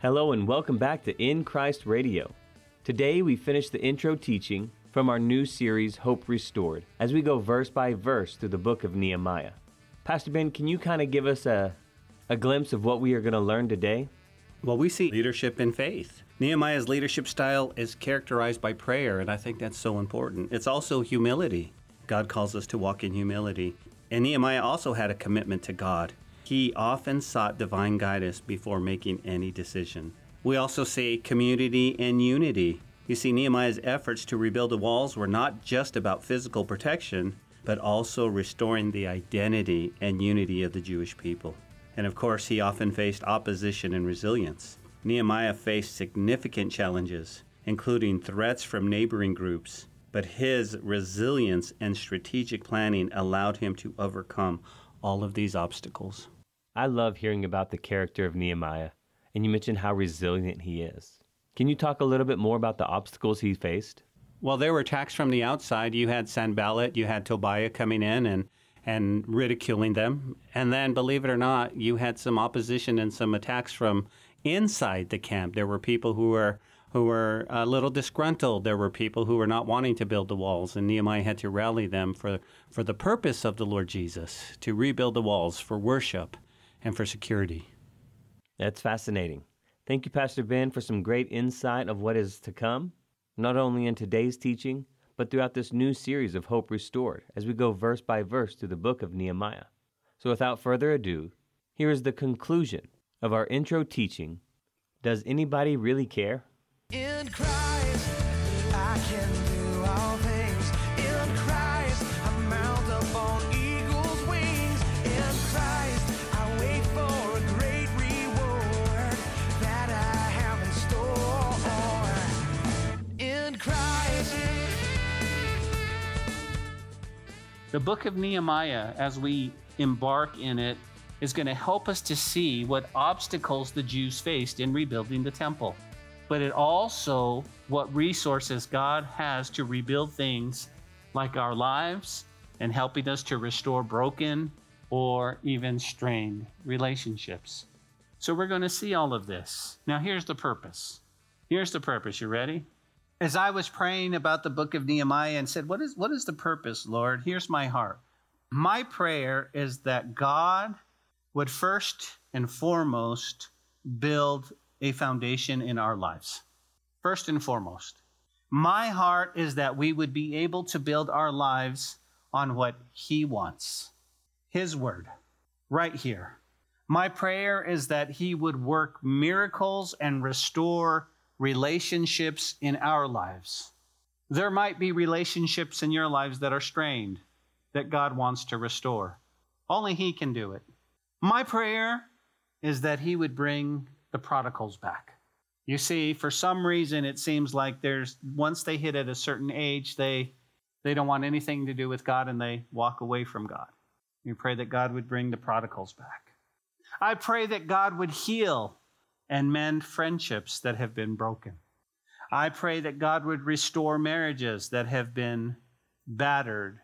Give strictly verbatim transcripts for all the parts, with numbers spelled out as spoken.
Hello and welcome back to In Christ Radio. Today we finish the intro teaching from our new series, Hope Restored, as we go verse by verse through the book of Nehemiah. Pastor Ben, can you kind of give us a, a glimpse of what we are going to learn today? Well, we see leadership in faith. Nehemiah's leadership style is characterized by prayer, and I think that's so important. It's also humility. God calls us to walk in humility. And Nehemiah also had a commitment to God. He often sought divine guidance before making any decision. We also see community and unity. You see, Nehemiah's efforts to rebuild the walls were not just about physical protection, but also restoring the identity and unity of the Jewish people. And of course, he often faced opposition and resilience. Nehemiah faced significant challenges, including threats from neighboring groups, but his resilience and strategic planning allowed him to overcome all of these obstacles. I love hearing about the character of Nehemiah, and you mentioned how resilient he is. Can you talk a little bit more about the obstacles he faced? Well, there were attacks from the outside. You had Sanballat, you had Tobiah coming in and, and ridiculing them. And then, believe it or not, you had some opposition and some attacks from inside the camp. There were people who were who were a little disgruntled. There were people who were not wanting to build the walls, and Nehemiah had to rally them for, for the purpose of the Lord Jesus, to rebuild the walls for worship and for security. That's fascinating. Thank you, Pastor Ben, for some great insight of what is to come, not only in today's teaching, but throughout this new series of Hope Restored, as we go verse by verse through the book of Nehemiah. So without further ado, here is the conclusion of our intro teaching. Does anybody really care? In Christ, I can do all things. In Christ, I mount up on eagle's wings. In Christ, I wait for a great reward that I have in store. In Christ. The book of Nehemiah, as we embark in it, is going to help us to see what obstacles the Jews faced in rebuilding the temple. But it also what resources God has to rebuild things like our lives and helping us to restore broken or even strained relationships. So we're going to see all of this. Now here's the purpose. Here's the purpose. You ready? As I was praying about the book of Nehemiah and said, what is, what is the purpose, Lord? Here's my heart. My prayer is that God would first and foremost build a foundation in our lives. First and foremost, my heart is that we would be able to build our lives on what He wants, His word, right here. My prayer is that He would work miracles and restore relationships in our lives. There might be relationships in your lives that are strained, that God wants to restore. Only He can do it. My prayer is that He would bring the prodigals back. You see, for some reason, it seems like there's once they hit at a certain age, they they don't want anything to do with God and they walk away from God. We pray that God would bring the prodigals back. I pray that God would heal and mend friendships that have been broken. I pray that God would restore marriages that have been battered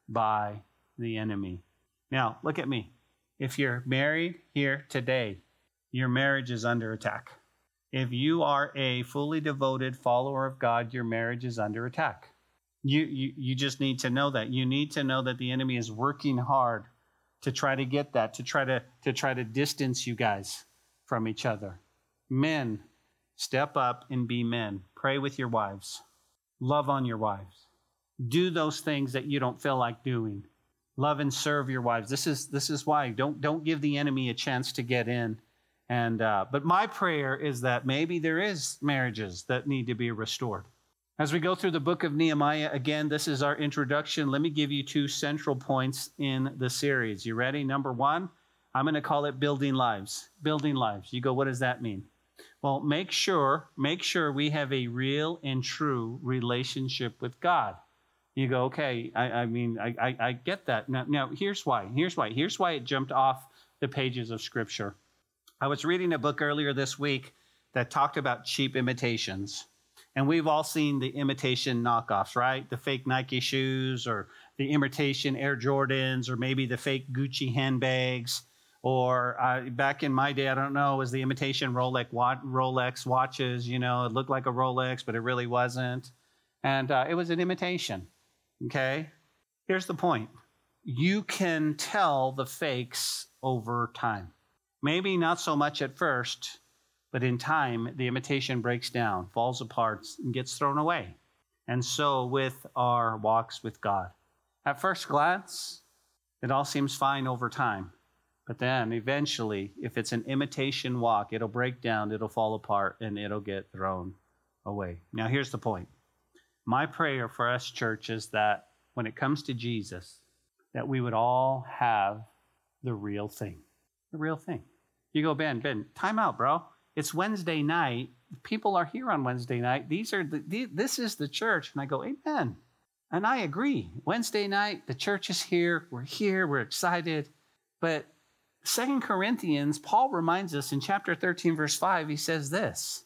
by the enemy. Now, look at me. If you're married here today, your marriage is under attack. If you are a fully devoted follower of God, your marriage is under attack. You, you, you just need to know that. You need to know that the enemy is working hard to try to get that, to try to, to try to distance you guys from each other. Men, step up and be men. Pray with your wives. Love on your wives. Do those things that you don't feel like doing. Love and serve your wives. This is, this is why. Don't, don't give the enemy a chance to get in. And uh, but my prayer is that maybe there is marriages that need to be restored. As we go through the book of Nehemiah, again, this is our introduction. Let me give you two central points in the series. You ready? Number one, I'm going to call it building lives. Building lives. You go, what does that mean? Well, make sure, make sure we have a real and true relationship with God. You go, okay, I, I mean, I, I, I get that. Now, now, here's why. Here's why. Here's why it jumped off the pages of Scripture. I was reading a book earlier this week that talked about cheap imitations. And we've all seen the imitation knockoffs, right? The fake Nike shoes or the imitation Air Jordans or maybe the fake Gucci handbags. Or uh, back in my day, I don't know, it was the imitation Rolex, Rolex watches. You know, it looked like a Rolex, but it really wasn't. And uh, it was an imitation, okay? Here's the point. You can tell the fakes over time. Maybe not so much at first, but in time, the imitation breaks down, falls apart, and gets thrown away. And so with our walks with God. At first glance, it all seems fine over time. But then eventually, if it's an imitation walk, it'll break down, it'll fall apart, and it'll get thrown away. Now, here's the point. My prayer for us, church, is that when it comes to Jesus, that we would all have the real thing. The real thing. You go, Ben, Ben, time out, bro. It's Wednesday night. People are here on Wednesday night. These are the, the, this is the church. And I go, amen. And I agree. Wednesday night, the church is here. We're here. We're excited. But Second Corinthians, Paul reminds us in chapter thirteen, verse five, he says this,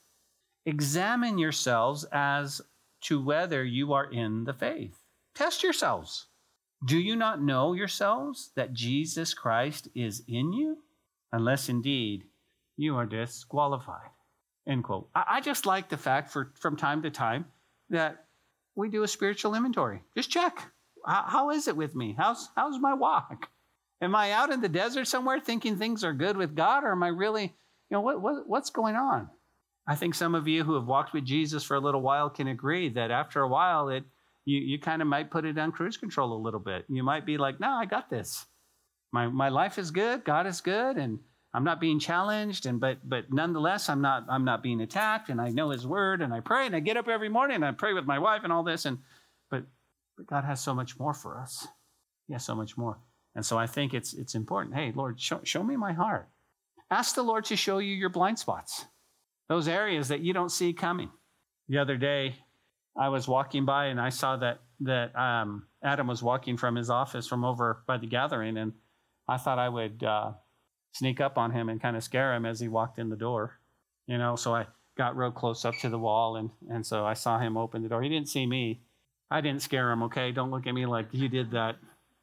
examine yourselves as to whether you are in the faith. Test yourselves. Do you not know yourselves that Jesus Christ is in you? Unless indeed you are disqualified. End quote. I, I just like the fact for from time to time that we do a spiritual inventory. Just check. How, how is it with me? How's, how's my walk? Am I out in the desert somewhere thinking things are good with God, or am I really, you know, what, what what's going on? I think some of you who have walked with Jesus for a little while can agree that after a while, it you, you kind of might put it on cruise control a little bit. You might be like, no, I got this. My my life is good, God is good, and I'm not being challenged, and but but nonetheless, I'm not I'm not being attacked, and I know His Word, and I pray, and I get up every morning, and I pray with my wife and all this, and but but God has so much more for us. He has so much more. And so I think it's it's important. Hey, Lord, show, show me my heart. Ask the Lord to show you your blind spots, those areas that you don't see coming. The other day, I was walking by and I saw that that um, Adam was walking from his office from over by the gathering, and I thought I would uh, sneak up on him and kind of scare him as he walked in the door. You know, so I got real close up to the wall, and and so I saw him open the door. He didn't see me. I didn't scare him, okay? Don't look at me like you did that.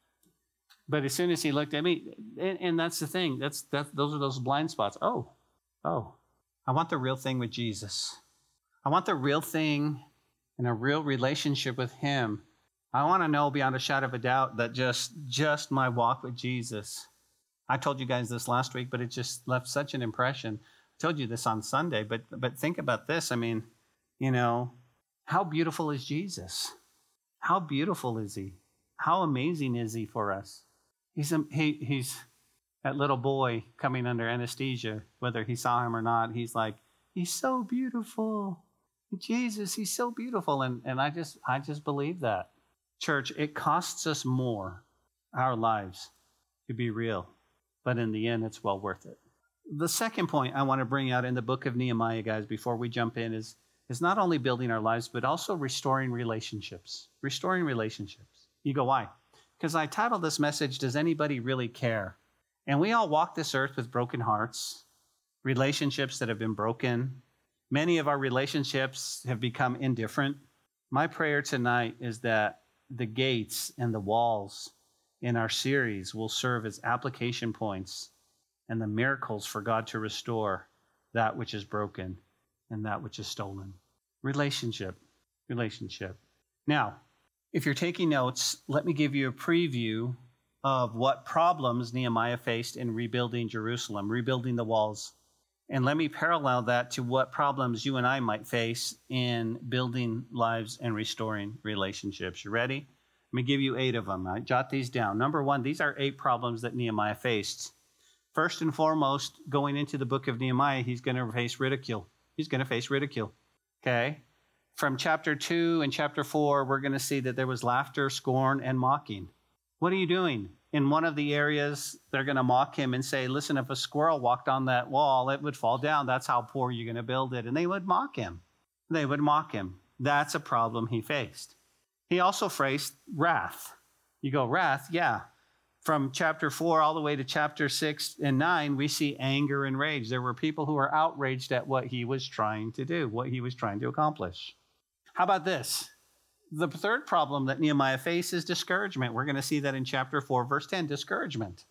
But as soon as he looked at me, and, and that's the thing, that's that. Those are those blind spots. Oh, oh, I want the real thing with Jesus. I want the real thing in a real relationship with Him. I want to know beyond a shadow of a doubt that just, just my walk with Jesus. I told you guys this last week, but it just left such an impression. I told you this on Sunday, but but think about this. I mean, you know, how beautiful is Jesus? How beautiful is He? How amazing is He for us? He's, he, he's that little boy coming under anesthesia, whether he saw him or not. He's like, he's so beautiful. Jesus, He's so beautiful. And, and I just I just believe that. Church, it costs us more, our lives, to be real. But in the end, it's well worth it. The second point I want to bring out in the book of Nehemiah, guys, before we jump in, is, is not only building our lives, but also restoring relationships. Restoring relationships. You go, why? Because I titled this message, Does Anybody Really Care? And we all walk this earth with broken hearts, relationships that have been broken. Many of our relationships have become indifferent. My prayer tonight is that the gates and the walls in our series will serve as application points and the miracles for God to restore that which is broken and that which is stolen. Relationship, relationship. Now, if you're taking notes, let me give you a preview of what problems Nehemiah faced in rebuilding Jerusalem, rebuilding the walls. And let me parallel that to what problems you and I might face in building lives and restoring relationships. You ready? Let me give you eight of them. I jot these down. Number one, these are eight problems that Nehemiah faced. First and foremost, going into the book of Nehemiah, he's going to face ridicule. He's going to face ridicule. Okay? From chapter two and chapter four, we're going to see that there was laughter, scorn, and mocking. What are you doing? In one of the areas, they're going to mock him and say, listen, if a squirrel walked on that wall, it would fall down. That's how poor you're going to build it. And they would mock him. They would mock him. That's a problem he faced. He also faced wrath. You go, wrath? Yeah. From chapter four all the way to chapter six and nine, we see anger and rage. There were people who were outraged at what he was trying to do, what he was trying to accomplish. How about this? The third problem that Nehemiah faced is discouragement. We're going to see that in chapter four, verse ten, discouragement.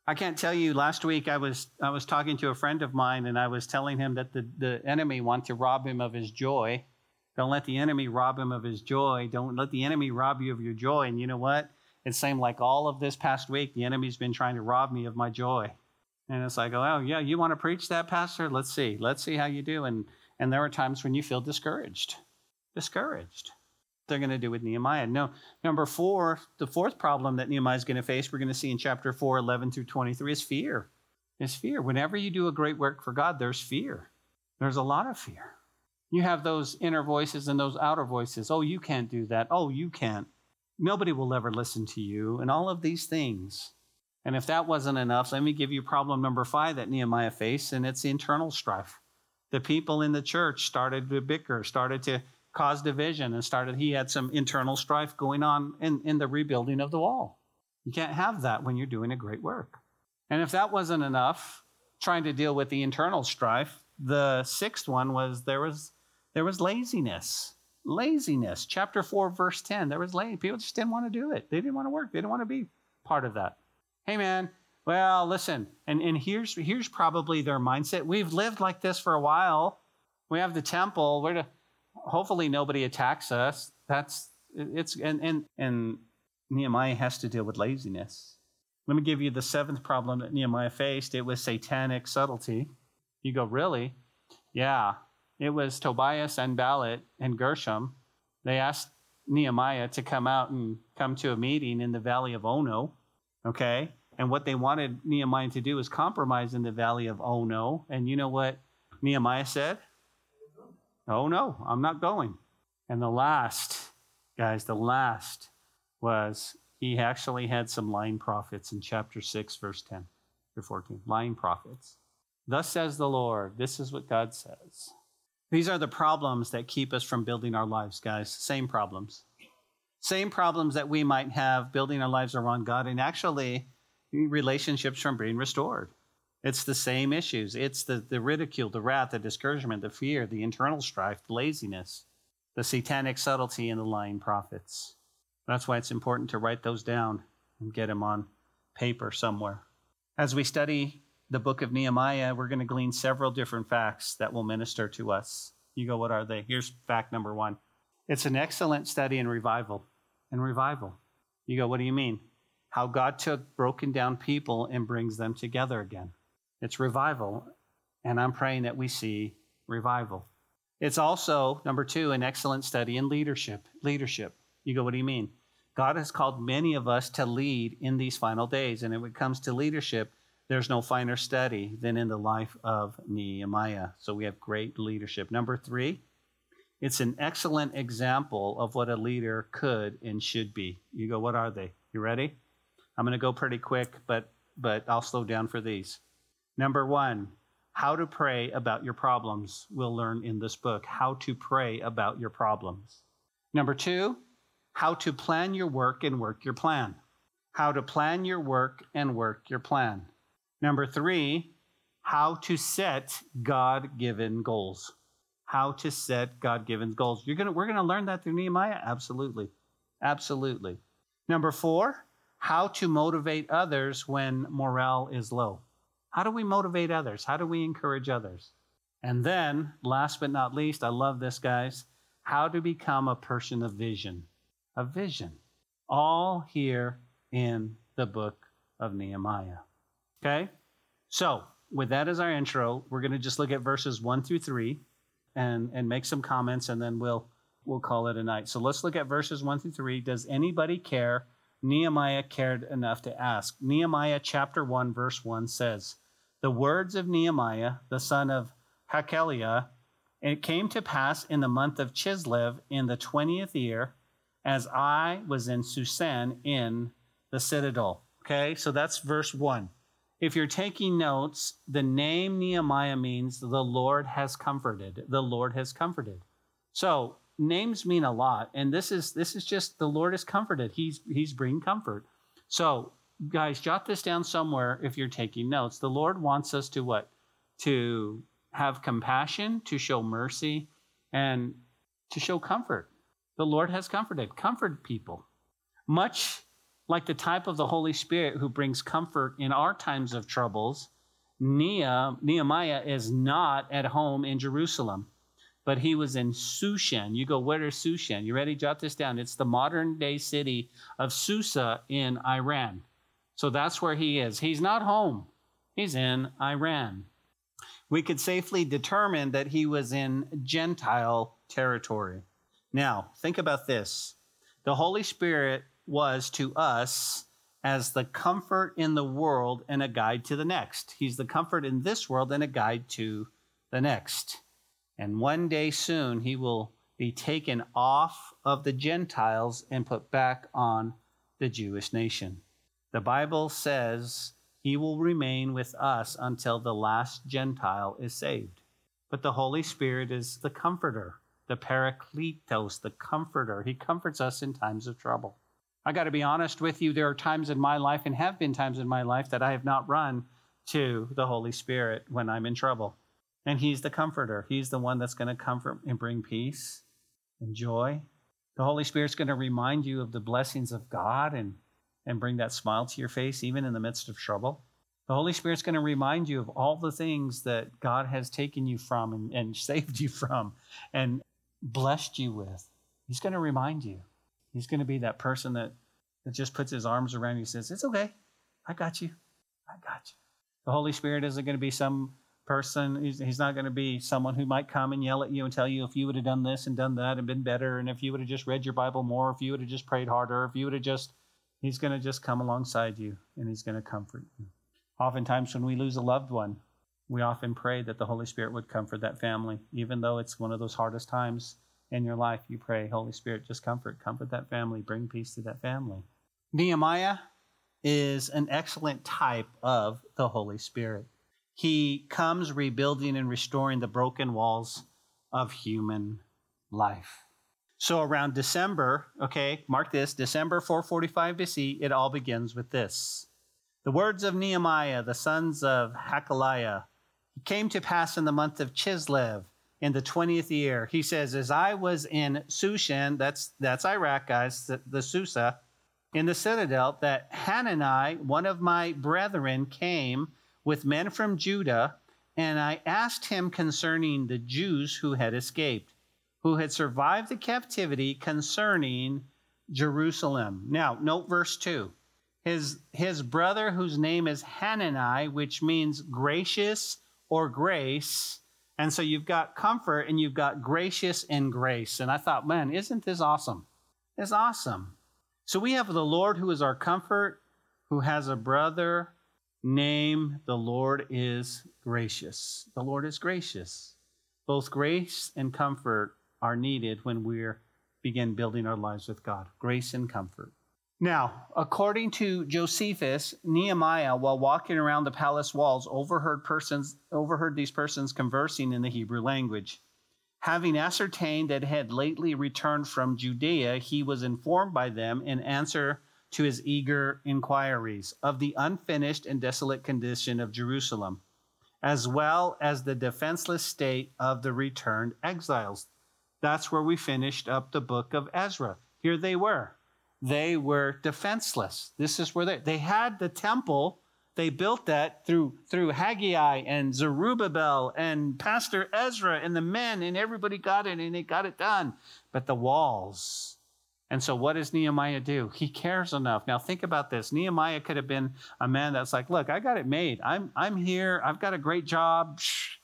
I can't tell you, last week I was I was talking to a friend of mine, and I was telling him that the, the enemy wants to rob him of his joy. Don't let the enemy rob him of his joy. Don't let the enemy rob you of your joy. And you know what? It seemed like all of this past week, the enemy's been trying to rob me of my joy. And it's like, oh, yeah, you want to preach that, Pastor? Let's see. Let's see how you do. And, and there are times when you feel discouraged. Discouraged. They're going to do with Nehemiah. No, number four, the fourth problem that Nehemiah is going to face, we're going to see in chapter four, eleven through twenty-three, is fear. Is fear. Whenever you do a great work for God, there's fear. There's a lot of fear. You have those inner voices and those outer voices. Oh, you can't do that. Oh, you can't. Nobody will ever listen to you, and all of these things. And if that wasn't enough, let me give you problem number five that Nehemiah faced, and it's internal strife. The people in the church started to bicker, started to cause division, and started, he had some internal strife going on in, in the rebuilding of the wall. You can't have that when you're doing a great work. And if that wasn't enough, trying to deal with the internal strife, the sixth one was there was there was laziness. Laziness. Chapter four, verse ten. There was lazy. People just didn't want to do it. They didn't want to work. They didn't want to be part of that. Hey, man, well, listen, and, and here's here's probably their mindset. We've lived like this for a while. We have the temple. We're to, hopefully nobody attacks us. That's it's and and and Nehemiah has to deal with laziness. Let me give you the seventh problem that Nehemiah faced. It was satanic subtlety. You go, really? Yeah. It was Tobias and Sanballat and Gershom. They asked Nehemiah to come out and come to a meeting in the valley of Ono, okay? And what they wanted Nehemiah to do is compromise in the valley of Ono. And you know what Nehemiah said? Oh, no, I'm not going. And the last, guys, the last was he actually had some lying prophets in chapter six, verse ten through fourteen. Lying prophets. Thus says the Lord. This is what God says. These are the problems that keep us from building our lives, guys. Same problems. Same problems that we might have building our lives around God, and actually relationships from being restored. It's the same issues. It's the, the ridicule, the wrath, the discouragement, the fear, the internal strife, the laziness, the satanic subtlety, and the lying prophets. That's why it's important to write those down and get them on paper somewhere. As we study the book of Nehemiah, we're going to glean several different facts that will minister to us. You go, what are they? Here's fact number one. It's an excellent study in revival. In revival. You go, what do you mean? How God took broken down people and brings them together again. It's revival, and I'm praying that we see revival. It's also, number two, an excellent study in leadership. Leadership. You go, what do you mean? God has called many of us to lead in these final days, and when it comes to leadership, there's no finer study than in the life of Nehemiah. So we have great leadership. Number three, it's an excellent example of what a leader could and should be. You go, what are they? You ready? I'm going to go pretty quick, but but I'll slow down for these. Number one, how to pray about your problems. We'll learn in this book how to pray about your problems. Number two, how to plan your work and work your plan. How to plan your work and work your plan. Number three, how to set God-given goals. How to set God-given goals. You're gonna, we're going to learn that through Nehemiah? Absolutely. Absolutely. Number four, how to motivate others when morale is low. How do we motivate others? How do we encourage others? And then, last but not least, I love this, guys, how to become a person of vision. A vision. All here in the book of Nehemiah. Okay? So, with that as our intro, we're going to just look at verses one through three and, and make some comments, and then we'll we'll call it a night. So let's look at verses one through three. Does anybody care? Nehemiah cared enough to ask. Nehemiah chapter one, verse one says, the words of Nehemiah, the son of Hakaliah, it came to pass in the month of Chislev in the twentieth year, as I was in Susan in the citadel. Okay, so that's verse one. If you're taking notes, the name Nehemiah means the Lord has comforted. The Lord has comforted. So names mean a lot, and this is this is just the Lord is comforted. He's he's bringing comfort. So guys, jot this down somewhere if you're taking notes. The Lord wants us to what? To have compassion, to show mercy, and to show comfort. The Lord has comforted. Comfort people. Much Like the type of the Holy Spirit who brings comfort in our times of troubles, Nehemiah is not at home in Jerusalem, but he was in Shushan. You go, where is Shushan? You ready? Jot this down. It's the modern day city of Susa in Iran. So that's where he is. He's not home. He's in Iran. We could safely determine that he was in Gentile territory. Now, think about this. The Holy Spirit was to us as the comfort in the world and a guide to the next. He's the comfort in this world and a guide to the next. And one day soon, he will be taken off of the Gentiles and put back on the Jewish nation. The Bible says he will remain with us until the last Gentile is saved. But the Holy Spirit is the comforter, the Parakletos, the comforter. He comforts us in times of trouble. I got to be honest with you, there are times in my life and have been times in my life that I have not run to the Holy Spirit when I'm in trouble. And he's the comforter. He's the one that's going to comfort and bring peace and joy. The Holy Spirit's going to remind you of the blessings of God and, and bring that smile to your face even in the midst of trouble. The Holy Spirit's going to remind you of all the things that God has taken you from and, and saved you from and blessed you with. He's going to remind you. He's going to be that person that, that just puts his arms around you and says, it's okay. I got you. I got you. The Holy Spirit isn't going to be some person. He's, he's not going to be someone who might come and yell at you and tell you if you would have done this and done that and been better, and if you would have just read your Bible more, if you would have just prayed harder, if you would have just, he's going to just come alongside you and he's going to comfort you. Oftentimes when we lose a loved one, we often pray that the Holy Spirit would comfort that family. Even though it's one of those hardest times in your life, you pray, Holy Spirit, just comfort, comfort that family, bring peace to that family. Nehemiah is an excellent type of the Holy Spirit. He comes rebuilding and restoring the broken walls of human life. So around December, okay, mark this, December four forty-five B C, it all begins with this. The words of Nehemiah, the sons of Hakaliah, it came to pass in the month of Chislev, in the twentieth year. He says, as I was in Shushan, that's, that's Iraq, guys, the, the Susa, in the citadel, that Hanani, one of my brethren, came with men from Judah, and I asked him concerning the Jews who had escaped, who had survived the captivity, concerning Jerusalem. Now, note verse two. His, his brother, whose name is Hanani, which means gracious or grace. And so you've got comfort and you've got gracious and grace. And I thought, man, isn't this awesome? It's awesome. So we have the Lord who is our comfort, who has a brother named the Lord is gracious. The Lord is gracious. Both grace and comfort are needed when we begin building our lives with God. Grace and comfort. Now, according to Josephus, Nehemiah, while walking around the palace walls, overheard persons, overheard these persons conversing in the Hebrew language. Having ascertained that had lately returned from Judea, he was informed by them in answer to his eager inquiries of the unfinished and desolate condition of Jerusalem, as well as the defenseless state of the returned exiles. That's where we finished up the book of Ezra. Here they were. They were defenseless. This is where they, they had the temple. They built that through, through Haggai and Zerubbabel and Pastor Ezra and the men, and everybody got it and they got it done. But the walls. And so what does Nehemiah do? He cares enough. Now think about this. Nehemiah could have been a man that's like, look, I got it made. I'm, I'm here. I've got a great job.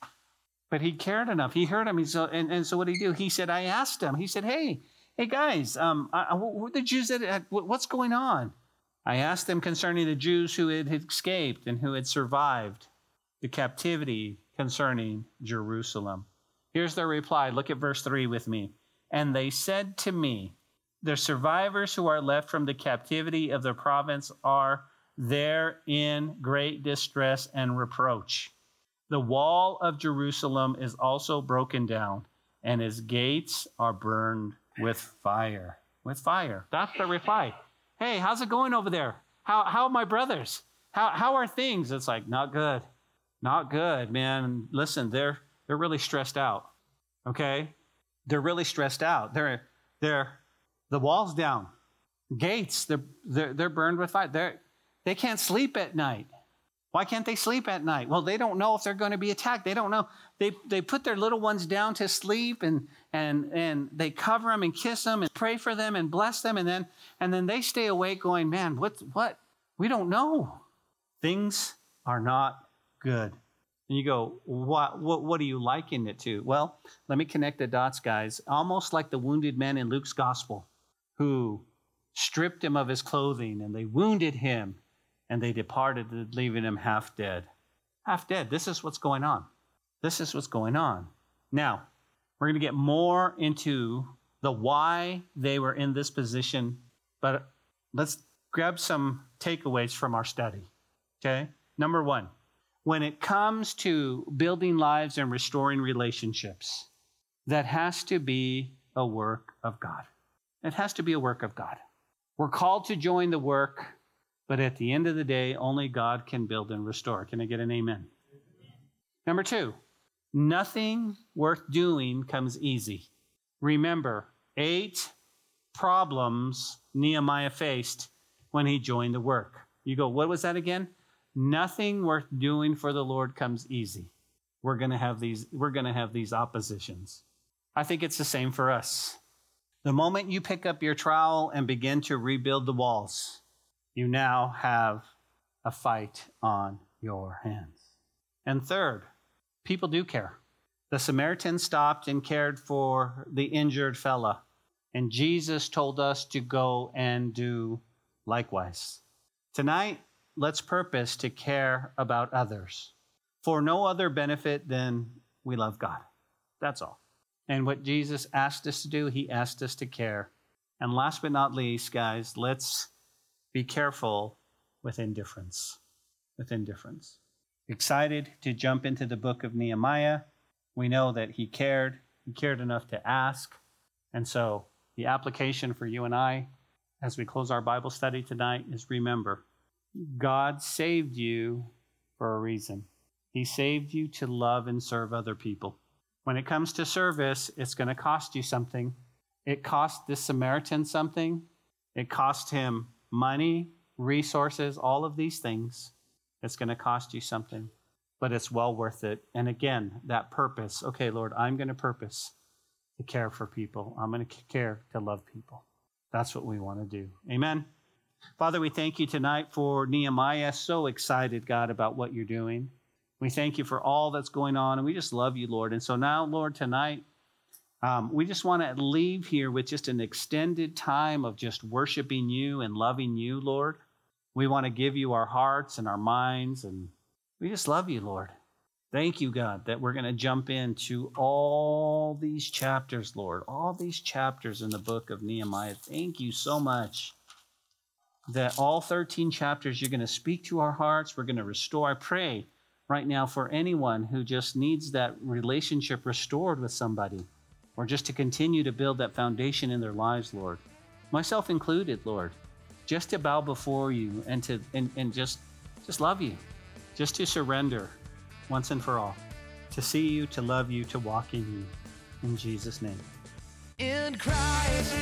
But he cared enough. He heard him. He's, and, and so what did he do? He said, I asked him. He said, hey, Hey guys, um, I, what the Jews that what's going on? I asked them concerning the Jews who had escaped and who had survived the captivity concerning Jerusalem. Here's their reply. Look at verse three with me. And they said to me, the survivors who are left from the captivity of the province are there in great distress and reproach. The wall of Jerusalem is also broken down, and its gates are burned with fire. With fire. That's the reply. Hey, how's it going over there? How how are my brothers? How how are things? It's like, not good. Not good, man. Listen, they're they're really stressed out. Okay? They're really stressed out. They're they're the wall's down. Gates, they're, they're, they're burned with fire. They're, they can't sleep at night. Why can't they sleep at night? Well, they don't know if they're going to be attacked. They don't know. They they put their little ones down to sleep, and and and they cover them and kiss them and pray for them and bless them, and then and then they stay awake going, man, what what? We don't know. Things are not good. And you go, what what what are you likening it to? Well, let me connect the dots, guys. Almost like the wounded men in Luke's gospel, who stripped him of his clothing and they wounded him. And they departed, leaving him half dead. Half dead. This is what's going on. This is what's going on. Now, we're going to get more into the why they were in this position, but let's grab some takeaways from our study. Okay? Number one, when it comes to building lives and restoring relationships, that has to be a work of God. It has to be a work of God. We're called to join the work. But at the end of the day, only God can build and restore. Can I get an amen? Number two, nothing worth doing comes easy. Remember, eight problems Nehemiah faced when he joined the work. You go, what was that again? Nothing worth doing for the Lord comes easy. We're going to have these, we're going to have these oppositions. I think it's the same for us. The moment you pick up your trowel and begin to rebuild the walls, you now have a fight on your hands. And third, people do care. The Samaritan stopped and cared for the injured fella, and Jesus told us to go and do likewise. Tonight, let's purpose to care about others for no other benefit than we love God. That's all. And what Jesus asked us to do, he asked us to care. And last but not least, guys, let's be careful with indifference. With indifference. Excited to jump into the book of Nehemiah. We know that he cared. He cared enough to ask. And so the application for you and I, as we close our Bible study tonight, is remember, God saved you for a reason. He saved you to love and serve other people. When it comes to service, it's going to cost you something. It cost this Samaritan something. It cost him money, resources, all of these things. It's going to cost you something, but it's well worth it. And again, that purpose. Okay, Lord, I'm going to purpose to care for people. I'm going to care to love people. That's what we want to do. Amen. Father, we thank you tonight for Nehemiah. So excited, God, about what you're doing. We thank you for all that's going on, and we just love you, Lord. And so now, Lord, tonight, Um, we just want to leave here with just an extended time of just worshiping you and loving you, Lord. We want to give you our hearts and our minds, and we just love you, Lord. Thank you, God, that we're going to jump into all these chapters, Lord, all these chapters in the book of Nehemiah. Thank you so much that all thirteen chapters, you're going to speak to our hearts. We're going to restore. I pray right now for anyone who just needs that relationship restored with somebody, or just to continue to build that foundation in their lives, Lord. Myself included, Lord. Just to bow before you and to and, and just, just love you. Just to surrender once and for all. To see you, to love you, to walk in you. In Jesus' name. In Christ.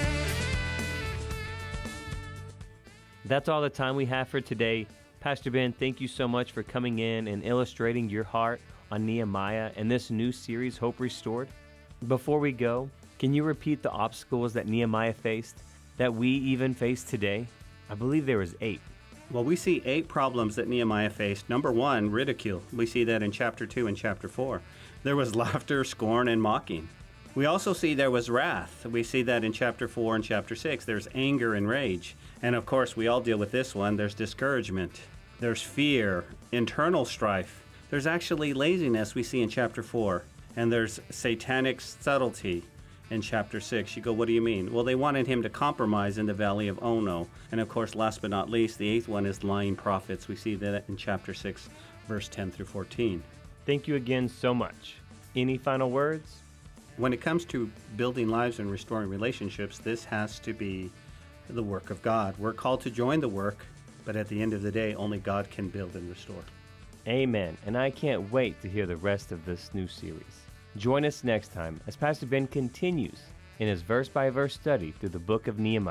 That's all the time we have for today. Pastor Ben, thank you so much for coming in and illustrating your heart on Nehemiah and this new series, Hope Restored. Before we go, can you repeat the obstacles that Nehemiah faced, that we even face today? I believe there was eight. Well, we see eight problems that Nehemiah faced. Number one, ridicule. We see that in chapter two and chapter four. There was laughter, scorn, and mocking. We also see there was wrath. We see that in chapter four and chapter six. There's anger and rage. And of course, we all deal with this one. There's discouragement. There's fear, internal strife. There's actually laziness we see in chapter four. And there's satanic subtlety in chapter six. You go, what do you mean? Well, they wanted him to compromise in the valley of Ono. And of course, last but not least, the eighth one is lying prophets. We see that in chapter six, verse ten through fourteen. Thank you again so much. Any final words? When it comes to building lives and restoring relationships, this has to be the work of God. We're called to join the work, but at the end of the day, only God can build and restore. Amen. And I can't wait to hear the rest of this new series. Join us next time as Pastor Ben continues in his verse-by-verse study through the book of Nehemiah.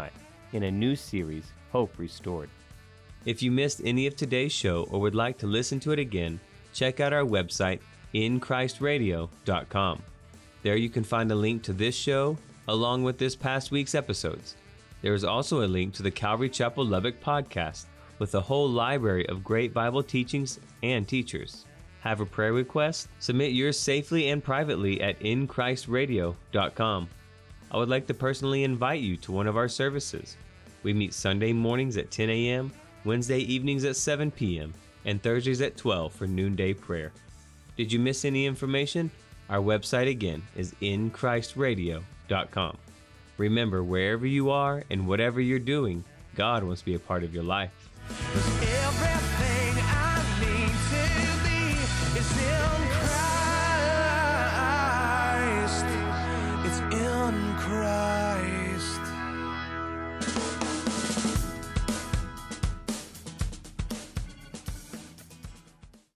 in a new series, Hope Restored. If you missed any of today's show or would like to listen to it again, check out our website, in christ radio dot com. There you can find a link to this show, along with this past week's episodes. There is also a link to the Calvary Chapel Lubbock podcast, with a whole library of great Bible teachings and teachers. Have a prayer request? Submit yours safely and privately at in christ radio dot com. I would like to personally invite you to one of our services. We meet Sunday mornings at ten a.m., Wednesday evenings at seven p.m., and Thursdays at twelve for noonday prayer. Did you miss any information? Our website again is in christ radio dot com. Remember, wherever you are and whatever you're doing, God wants to be a part of your life.